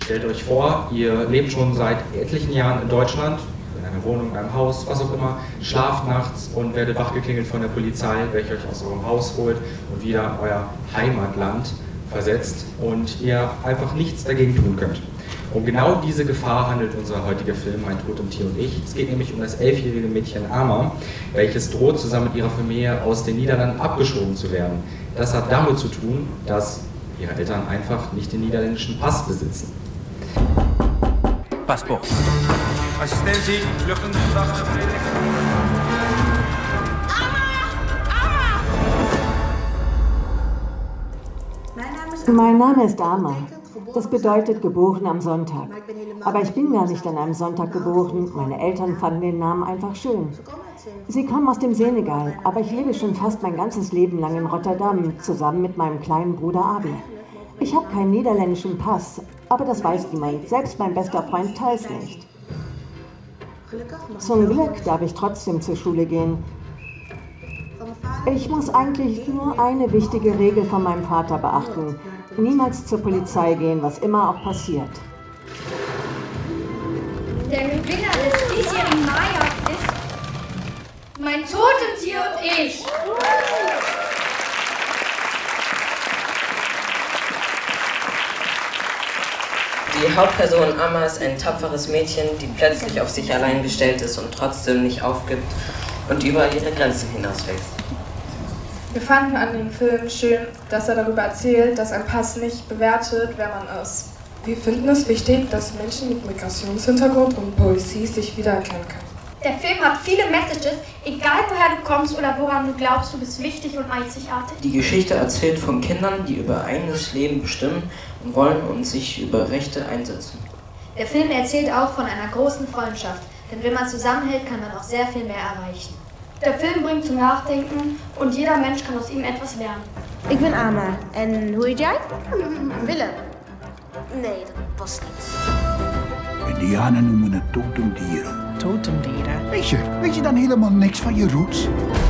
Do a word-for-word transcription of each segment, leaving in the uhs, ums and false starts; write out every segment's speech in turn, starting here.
Stellt euch vor, ihr lebt schon seit etlichen Jahren in Deutschland, in einer Wohnung, in einem Haus, was auch immer, schlaft nachts und werdet wachgeklingelt von der Polizei, welche euch aus eurem Haus holt und wieder in euer Heimatland versetzt und ihr einfach nichts dagegen tun könnt. Um genau diese Gefahr handelt unser heutiger Film, Mein Totemtier und ich. Es geht nämlich um das elfjährige Mädchen Ama, welches droht, zusammen mit ihrer Familie aus den Niederlanden abgeschoben zu werden. Das hat damit zu tun, dass ihre Eltern einfach nicht den niederländischen Pass besitzen. Paspoort. Assistentie, vluchtende verdachte. Mein Name ist Ama. Das bedeutet geboren am Sonntag. Aber ich bin gar nicht an einem Sonntag geboren. Meine Eltern fanden den Namen einfach schön. Sie kommen aus dem Senegal, aber ich lebe schon fast mein ganzes Leben lang in Rotterdam, zusammen mit meinem kleinen Bruder Abi. Ich habe keinen niederländischen Pass, aber das weiß niemand. Selbst mein bester Freund Thijs nicht. Zum Glück darf ich trotzdem zur Schule gehen. Ich muss eigentlich nur eine wichtige Regel von meinem Vater beachten. Niemals zur Polizei gehen, was immer auch passiert. Der Gewinner des diesjährigen Maijagd ist Mein Totemtier und ich. Die Hauptperson Ama ist ein tapferes Mädchen, die plötzlich auf sich allein gestellt ist und trotzdem nicht aufgibt und über ihre Grenzen hinauswächst. Wir fanden an dem Film schön, dass er darüber erzählt, dass ein Pass nicht bewertet, wer man ist. Wir finden es wichtig, dass Menschen mit Migrationshintergrund und Poesie sich wiedererkennen können. Der Film hat viele Messages, egal woher du kommst oder woran du glaubst, du bist wichtig und einzigartig. Die Geschichte erzählt von Kindern, die über eigenes Leben bestimmen und wollen und sich über Rechte einsetzen. Der Film erzählt auch von einer großen Freundschaft, denn wenn man zusammenhält, kann man auch sehr viel mehr erreichen. Der Film bringt zum Nachdenken und jeder Mensch kann aus ihm etwas lernen. Ik ben Ama. En hoe heet jij? Willem. Nee, dat was niet. Indianen noemen het totemdieren. Totemdieren? Weet je, weet je dan helemaal niks van je roots?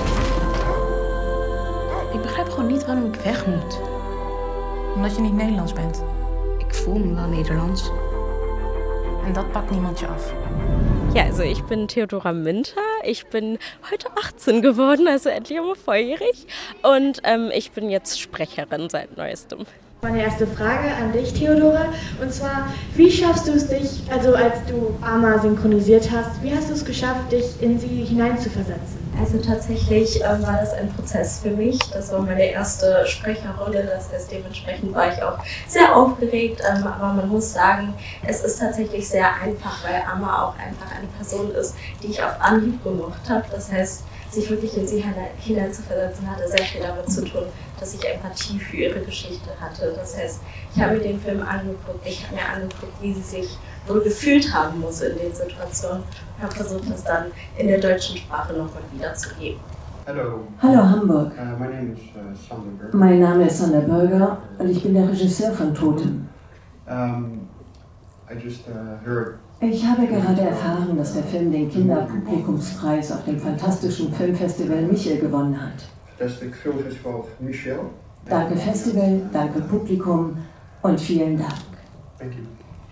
Ik begrijp gewoon niet waarom ik weg moet. Omdat je niet Nederlands bent. Ik voel me wel Nederlands. En dat pakt niemand je af. Ja, also ich bin Theodora Minter. Ich bin heute achtzehn geworden, also endlich einmal volljährig. Und ähm, ich bin jetzt Sprecherin seit Neuestem. Meine erste Frage an dich, Theodora, und zwar, wie schaffst du es dich, also als du Ama synchronisiert hast, wie hast du es geschafft, dich in sie hineinzuversetzen? Also tatsächlich ähm, war das ein Prozess für mich. Das war meine erste Sprecherrolle, das heißt dementsprechend war ich auch sehr aufgeregt, ähm, aber man muss sagen, es ist tatsächlich sehr einfach, weil Ama auch einfach eine Person ist, die ich auf Anhieb gemocht habe. Das heißt, sich wirklich in sie hineinzuversetzen hatte sehr viel damit zu tun, dass ich Empathie für ihre Geschichte hatte. Das heißt, ich habe mir den Film angeguckt, ich habe mir angeguckt, wie sie sich wohl gefühlt haben muss in den Situationen und habe versucht, das dann in der deutschen Sprache nochmal wiederzugeben. Hallo. Hallo Hamburg. Uh, my name is, uh, Sander Burger. Mein Name ist Sander Burger und ich bin der Regisseur von Totem. Um, I just, uh, heard Ich habe gerade erfahren, dass der Film den Kinderpublikumspreis auf dem Fantastischen Filmfestival Michel gewonnen hat. Fantastic Filmfestival Michel. Danke Festival, danke Publikum und vielen Dank. Thank you.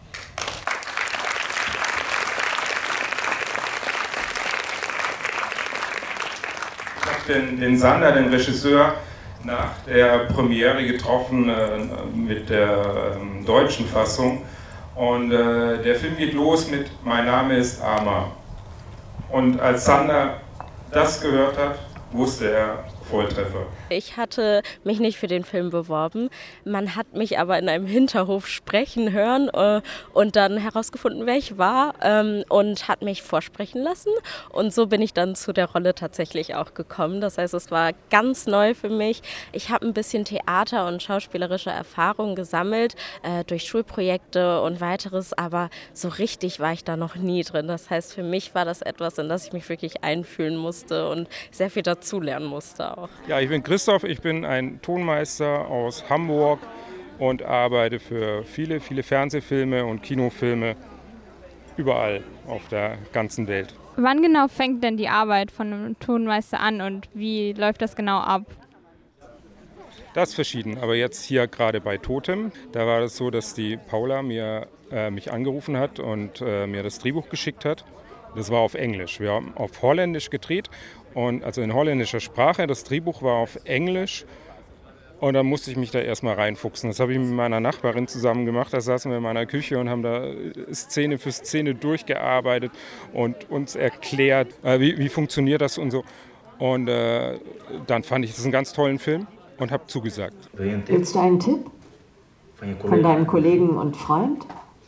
Ich habe den, den Sander, den Regisseur, nach der Premiere getroffen äh, mit der äh, deutschen Fassung. Und äh, der Film geht los mit Mein Name ist Ama. Und als Sander das gehört hat, wusste er, Volltreffer. Ich hatte mich nicht für den Film beworben. Man hat mich aber in einem Hinterhof sprechen hören äh, und dann herausgefunden, wer ich war ähm, und hat mich vorsprechen lassen. Und so bin ich dann zu der Rolle tatsächlich auch gekommen. Das heißt, es war ganz neu für mich. Ich habe ein bisschen Theater- und schauspielerische Erfahrung gesammelt äh, durch Schulprojekte und weiteres, aber so richtig war ich da noch nie drin. Das heißt, für mich war das etwas, in das ich mich wirklich einfühlen musste und sehr viel dazulernen musste. Ja, ich bin Christoph, ich bin ein Tonmeister aus Hamburg und arbeite für viele, viele Fernsehfilme und Kinofilme überall auf der ganzen Welt. Wann genau fängt denn die Arbeit von einem Tonmeister an und wie läuft das genau ab? Das ist verschieden, aber jetzt hier gerade bei Totem, da war es so, dass die Paula mir, äh, mich angerufen hat und äh, mir das Drehbuch geschickt hat. Das war auf Englisch. Wir haben auf Holländisch gedreht, und, also in holländischer Sprache. Das Drehbuch war auf Englisch. Und dann musste ich mich da erstmal reinfuchsen. Das habe ich mit meiner Nachbarin zusammen gemacht. Da saßen wir in meiner Küche und haben da Szene für Szene durchgearbeitet und uns erklärt, äh, wie, wie funktioniert das und so. Und äh, dann fand ich das einen ganz tollen Film und habe zugesagt. Willst du einen Tipp? Von deinem Kollegen und Freund?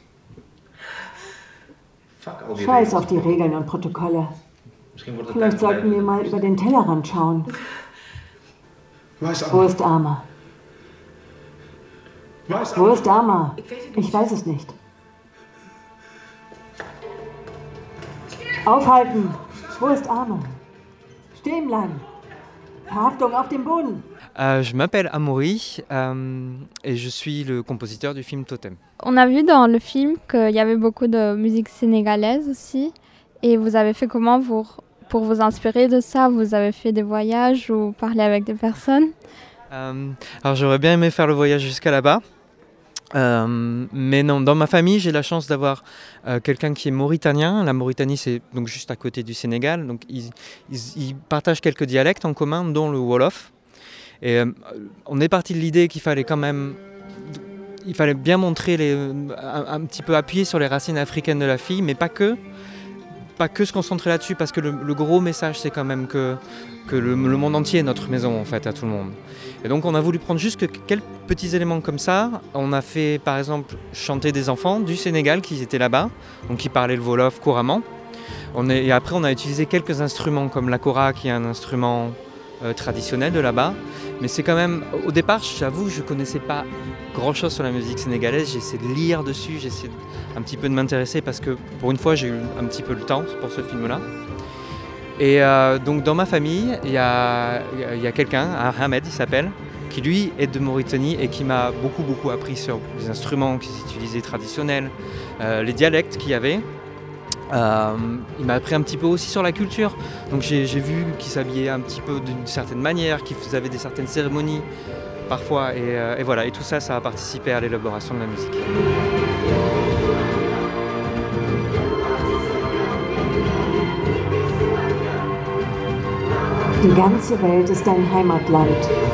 Scheiß auf die Regeln und Protokolle. Vielleicht sollten wir mal über den Tellerrand schauen. Wo ist Amar? Wo ist Amar? Ich weiß es nicht. Aufhalten! Wo ist Amar? Stehen bleiben! Verhaftung auf dem Boden! Euh, je m'appelle Amaury euh, et je suis le compositeur du film Totem. On a vu dans le film qu'il y avait beaucoup de musique sénégalaise aussi. Et vous avez fait comment pour, pour vous inspirer de ça? Vous avez fait des voyages ou parlé avec des personnes? euh, Alors j'aurais bien aimé faire le voyage jusqu'à là-bas. Euh, mais non, dans ma famille, j'ai la chance d'avoir euh, quelqu'un qui est mauritanien. La Mauritanie, c'est donc juste à côté du Sénégal. Donc ils, ils, ils partagent quelques dialectes en commun, dont le Wolof. Et euh, on est parti de l'idée qu'il fallait quand même, il fallait bien montrer, les, un, un petit peu appuyer sur les racines africaines de la fille, mais pas que, pas que se concentrer là-dessus, parce que le, le gros message, c'est quand même que, que le, le monde entier est notre maison, en fait, à tout le monde. Et donc on a voulu prendre juste que, quelques petits éléments comme ça. On a fait, par exemple, chanter des enfants du Sénégal qui étaient là-bas, donc qui parlaient le Wolof couramment. On est, et après, on a utilisé quelques instruments, comme la kora, qui est un instrument euh, traditionnel de là-bas. Mais c'est quand même, au départ, j'avoue, je ne connaissais pas grand-chose sur la musique sénégalaise. J'ai essayé de lire dessus, j'ai essayé un petit peu de m'intéresser parce que pour une fois, j'ai eu un petit peu le temps pour ce film-là. Et euh, donc dans ma famille, il y a, y a quelqu'un, Ahmed il s'appelle, qui lui est de Mauritanie et qui m'a beaucoup beaucoup appris sur les instruments qu'ils utilisaient traditionnels, euh, les dialectes qu'il y avait. Euh, il m'a appris un petit peu aussi sur la culture, donc j'ai, j'ai vu qu'ils s'habillaient un petit peu d'une certaine manière, qu'ils avaient des certaines cérémonies parfois, et, euh, et voilà, et tout ça, ça a participé à l'élaboration de la musique. Die ganze Welt ist dein Heimatland.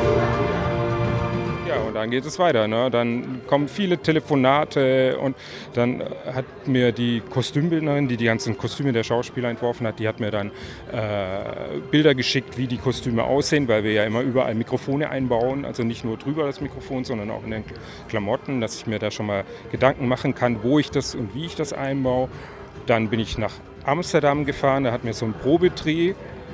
Ja, und dann geht es weiter. Ne? Dann kommen viele Telefonate und dann hat mir die Kostümbildnerin, die die ganzen Kostüme der Schauspieler entworfen hat, die hat mir dann äh, Bilder geschickt, wie die Kostüme aussehen, weil wir ja immer überall Mikrofone einbauen, also nicht nur drüber das Mikrofon, sondern auch in den Klamotten, dass ich mir da schon mal Gedanken machen kann, wo ich das und wie ich das einbaue. Dann bin ich nach Amsterdam gefahren, da hat mir so ein Probedreh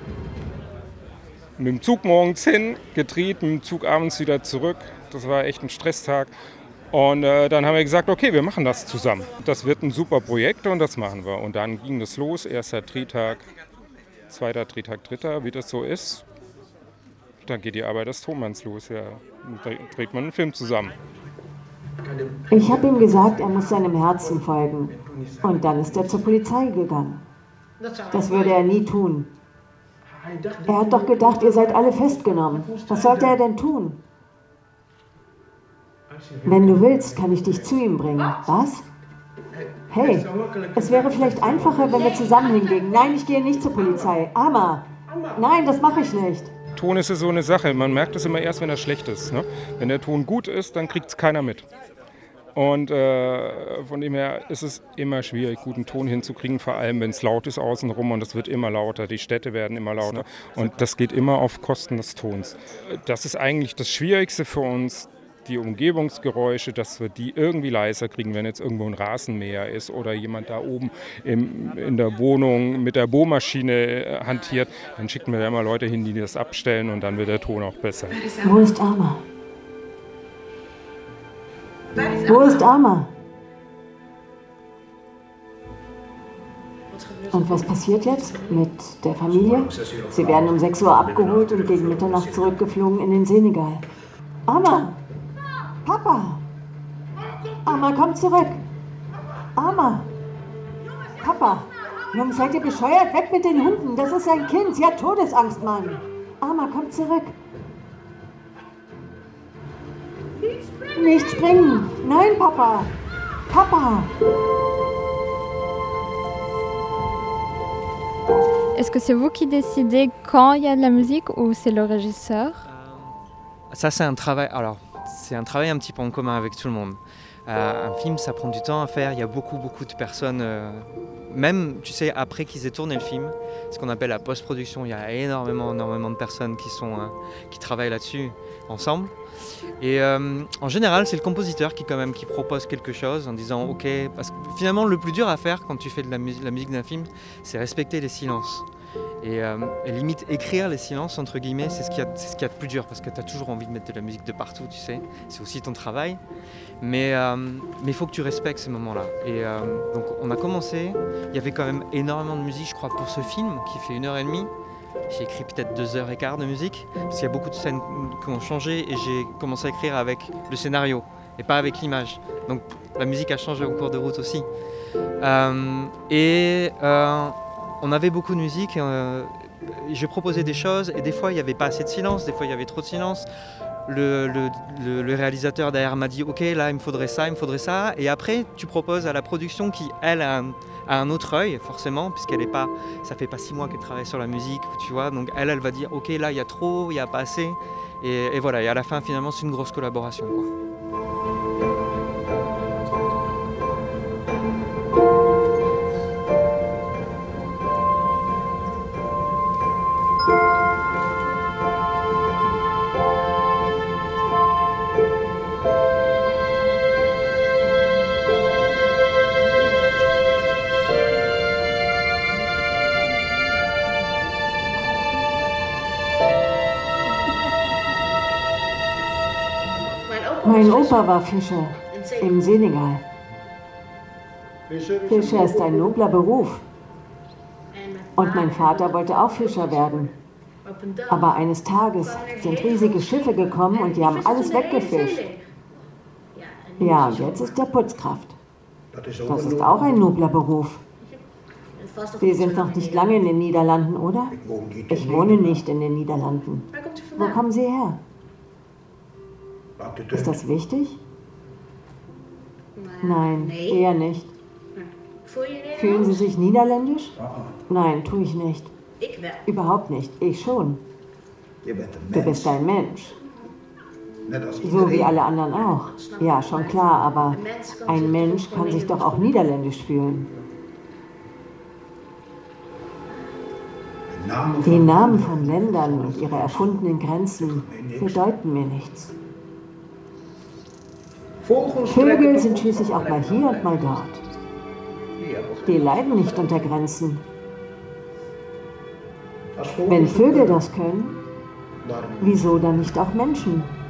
mit dem Zug morgens hin, gedreht, mit dem Zug abends wieder zurück. Das war echt ein Stresstag. Und äh, dann haben wir gesagt, okay, wir machen das zusammen. Das wird ein super Projekt und das machen wir. Und dann ging das los, erster Drehtag, zweiter Drehtag, dritter, wie das so ist. Dann geht die Arbeit des Tonmanns los. Ja. Dann dreht man einen Film zusammen. Ich habe ihm gesagt, er muss seinem Herzen folgen. Und dann ist er zur Polizei gegangen. Das würde er nie tun. Er hat doch gedacht, ihr seid alle festgenommen. Was sollte er denn tun? Wenn du willst, kann ich dich zu ihm bringen. Was? Hey, es wäre vielleicht einfacher, wenn wir zusammen hingingen. Nein, ich gehe nicht zur Polizei. Amar! Nein, das mache ich nicht. Ton ist so eine Sache. Man merkt es immer erst, wenn er schlecht ist. Ne? Wenn der Ton gut ist, dann kriegt es keiner mit. Und äh, von dem her ist es immer schwierig, guten Ton hinzukriegen, vor allem wenn es laut ist außenrum und es wird immer lauter, die Städte werden immer lauter und das geht immer auf Kosten des Tons. Das ist eigentlich das Schwierigste für uns, die Umgebungsgeräusche, dass wir die irgendwie leiser kriegen, wenn jetzt irgendwo ein Rasenmäher ist oder jemand da oben im, in der Wohnung mit der Bohrmaschine hantiert, dann schicken wir da immer Leute hin, die das abstellen und dann wird der Ton auch besser. Wo ist Amar? Wo ist Amar? Und was passiert jetzt mit der Familie? Sie werden um sechs Uhr abgeholt und gegen Mitternacht zurückgeflogen in den Senegal. Amar! Papa! Amar, komm zurück! Amar! Papa! Jungs, seid ihr bescheuert? Weg mit den Hunden! Das ist ein Kind! Sie hat Todesangst, Mann! Amar, komm zurück! Nicht springen! Nein, Papa! Papa! Est-ce que c'est vous qui décidez quand il y a de la musique ou c'est le régisseur? Ça, c'est un travail. Alors, c'est un travail un petit peu en commun avec tout le monde. Euh, un film, ça prend du temps à faire. Il y a beaucoup, beaucoup de personnes. Euh, même, tu sais, après qu'ils aient tourné le film, ce qu'on appelle la post-production, il y a énormément, énormément de personnes qui sont, euh, qui travaillent là-dessus ensemble. Et euh, en général, c'est le compositeur qui, quand même, qui propose quelque chose en disant OK. Parce que finalement, le plus dur à faire quand tu fais de la, mus- la musique d'un film, c'est respecter les silences. Et, euh, et limite, écrire les silences, entre guillemets, c'est ce qu'il y a, c'est ce qu'il y a de plus dur parce que tu as toujours envie de mettre de la musique de partout, tu sais. C'est aussi ton travail. Mais euh, mais il faut que tu respectes ces moments-là. Et euh, donc, on a commencé. Il y avait quand même énormément de musique, je crois, pour ce film qui fait une heure et demie. J'ai écrit peut-être deux heures et quart de musique parce qu'il y a beaucoup de scènes qui ont changé et j'ai commencé à écrire avec le scénario et pas avec l'image. Donc, la musique a changé au cours de route aussi. Euh, et... Euh, On avait beaucoup de musique, euh, j'ai proposé des choses et des fois il n'y avait pas assez de silence, des fois il y avait trop de silence. Le, le, le, le réalisateur derrière m'a dit ok là il me faudrait ça, il me faudrait ça. Et après tu proposes à la production qui elle a un, a un autre œil forcément puisqu'elle est pas, ça fait pas six mois qu'elle travaille sur la musique, tu vois. Donc elle elle va dire ok là il y a trop, il n'y a pas assez. Et, et voilà, et à la fin finalement c'est une grosse collaboration, quoi. Mein Opa war Fischer im Senegal. Fischer ist ein nobler Beruf. Und mein Vater wollte auch Fischer werden. Aber eines Tages sind riesige Schiffe gekommen und die haben alles weggefischt. Ja, und jetzt ist er Putzkraft. Das ist auch ein nobler Beruf. Sie sind noch nicht lange in den Niederlanden, oder? Ich wohne nicht in den Niederlanden. Wo kommen Sie her? Ist das wichtig? Nein, eher nicht. Fühlen Sie sich niederländisch? Nein, tue ich nicht. Überhaupt nicht. Ich schon. Du bist ein Mensch. So wie alle anderen auch. Ja, schon klar, aber ein Mensch kann sich doch auch niederländisch fühlen. Die Namen von Ländern und ihre erfundenen Grenzen bedeuten mir nichts. Vögel sind schließlich auch mal hier und mal dort. Die leiden nicht unter Grenzen. Wenn Vögel das können, wieso dann nicht auch Menschen?